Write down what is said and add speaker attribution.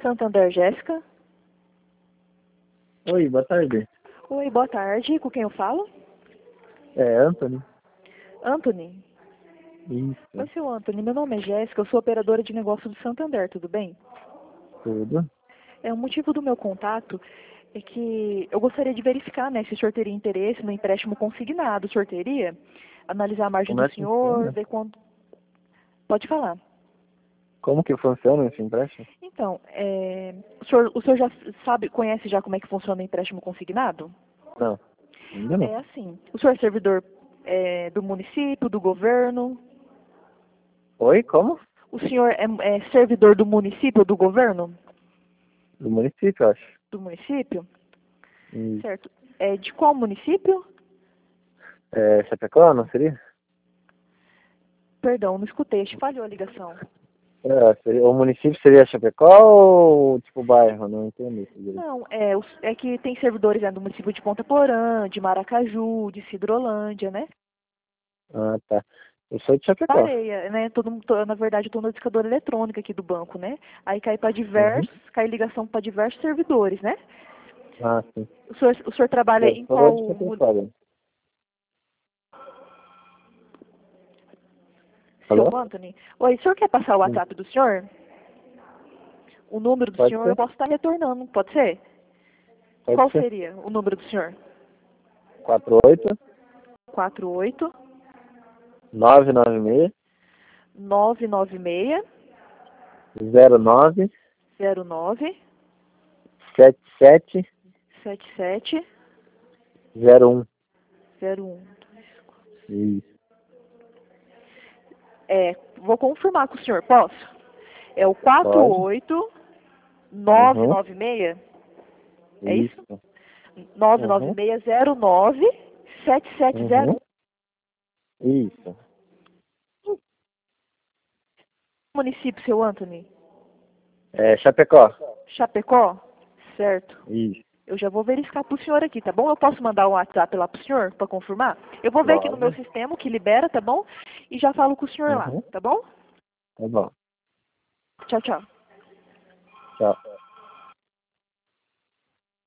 Speaker 1: Santander, Jéssica.
Speaker 2: Oi, boa tarde.
Speaker 1: Oi, boa tarde. Com quem eu falo?
Speaker 2: É Anthony?
Speaker 1: Anthony.
Speaker 2: Isso,
Speaker 1: Oi, seu Anthony. Meu nome é Jéssica. Eu sou operadora de negócio do Santander. Tudo bem?
Speaker 2: tudo.
Speaker 1: O motivo do meu contato é que eu gostaria de verificar, né, se o senhor teria interesse no empréstimo consignado. O senhor teria? Analisar a margem
Speaker 2: Como é
Speaker 1: do
Speaker 2: que
Speaker 1: senhor,
Speaker 2: funciona?
Speaker 1: ver quanto... Pode falar.
Speaker 2: Como que funciona esse empréstimo?
Speaker 1: Então, o senhor já sabe, conhece já como é que funciona o empréstimo consignado?
Speaker 2: Não, ainda não.
Speaker 1: É assim, o senhor é servidor do município, do governo?
Speaker 2: Oi, como?
Speaker 1: O senhor é servidor do município ou do governo?
Speaker 2: Do município, eu acho.
Speaker 1: Do município?
Speaker 2: Isso.
Speaker 1: Certo. É de qual município?
Speaker 2: É Chapecó, não seria?
Speaker 1: Perdão, não escutei, acho que falhou a ligação.
Speaker 2: O município seria Chapecó ou tipo bairro? Não entendi isso direito.
Speaker 1: Não, é que tem servidores, né, do município de Ponta Porã, de Maracaju, de Cidrolândia, né?
Speaker 2: Ah, tá. Eu sou de Chapecó.
Speaker 1: Pareia, né? Na verdade, eu estou na discadora eletrônica aqui do banco, né? Aí
Speaker 2: Uhum.
Speaker 1: cai ligação para diversos servidores, né?
Speaker 2: Ah, sim.
Speaker 1: O senhor trabalha
Speaker 2: Eu
Speaker 1: em
Speaker 2: sou
Speaker 1: qual...
Speaker 2: de Chapecó, né?
Speaker 1: Seu
Speaker 2: Alô?
Speaker 1: Anthony? Oi, o senhor quer passar o
Speaker 2: Sim.
Speaker 1: WhatsApp do senhor? O número do
Speaker 2: Pode
Speaker 1: senhor eu
Speaker 2: ser?
Speaker 1: posso estar retornando, pode ser?
Speaker 2: Pode
Speaker 1: Qual
Speaker 2: ser.
Speaker 1: seria o número do senhor?
Speaker 2: 48
Speaker 1: 48
Speaker 2: 996
Speaker 1: 996
Speaker 2: 09
Speaker 1: 09
Speaker 2: 77
Speaker 1: 77
Speaker 2: 01.
Speaker 1: 01.
Speaker 2: Isso.
Speaker 1: Vou confirmar com o senhor, posso? É o
Speaker 2: Pode?
Speaker 1: 48
Speaker 2: Uhum.
Speaker 1: 996, é isso?
Speaker 2: Isso. Uhum.
Speaker 1: 99609
Speaker 2: Uhum.
Speaker 1: 7701.
Speaker 2: Isso.
Speaker 1: Município, seu Anthony?
Speaker 2: É Chapecó.
Speaker 1: Chapecó? Certo.
Speaker 2: Isso.
Speaker 1: Eu já vou verificar para o senhor aqui, tá bom? Eu posso mandar um WhatsApp lá para o senhor para confirmar? Eu vou ver aqui no meu
Speaker 2: Pode.
Speaker 1: sistema o que libera, tá bom? E já falo com o senhor lá,
Speaker 2: Uhum.
Speaker 1: tá bom?
Speaker 2: Tá bom.
Speaker 1: Tchau, tchau.
Speaker 2: Tchau.